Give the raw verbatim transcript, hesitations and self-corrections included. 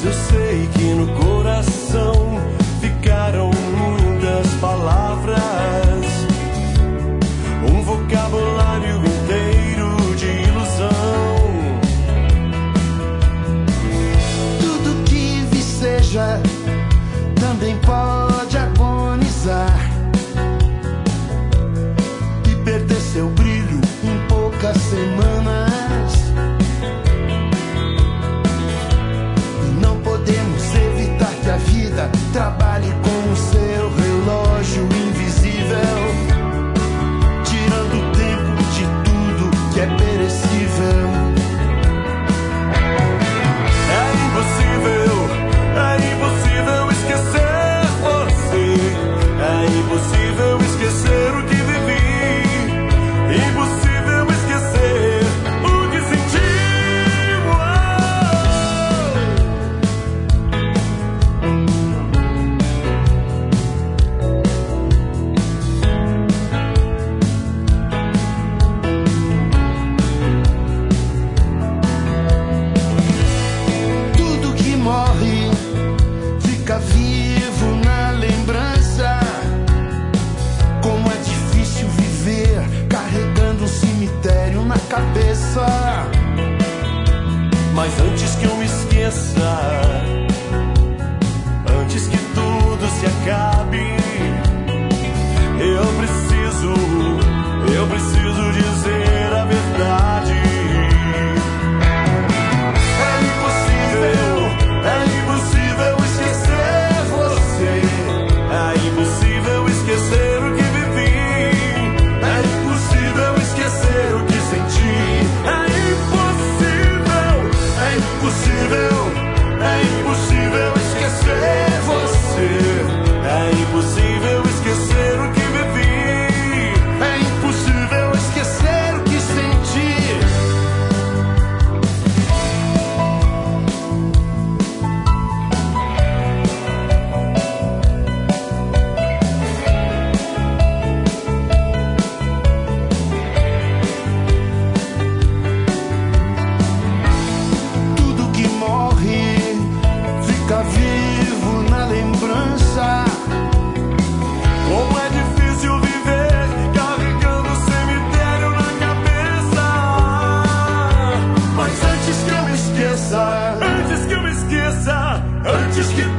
Mas eu sei que no coração ficaram muitas palavras, um vocabulário inteiro de ilusão. Tudo que viceja também pode agonizar e perder seu brilho em poucas semanas. Não podemos evitar que a vida trabalhe com o seu relógio invisível, tirando o tempo de tudo que é perecível. É impossível, é impossível esquecer você. É impossível esquecer o que vivi. Impossível esquecer o que senti. Tudo que morre fica vivo na lembrança. Como é difícil viver carregando um cemitério na cabeça. Mas antes que eu me esqueça, antes que tudo se acabe, eu preciso, eu preciso dizer a verdade. É impossível, é impossível esquecer você. É impossível esquecer o que vivi. É impossível esquecer o que senti. É impossível, é impossível, é impossível esquecer você. É impossível esquecer o que vivi. É impossível esquecer o que senti. Tudo que morre fica vivo na lembrança. Como é difícil viver carregando o cemitério na cabeça. Mas antes que eu me esqueça, antes que eu me esqueça, antes que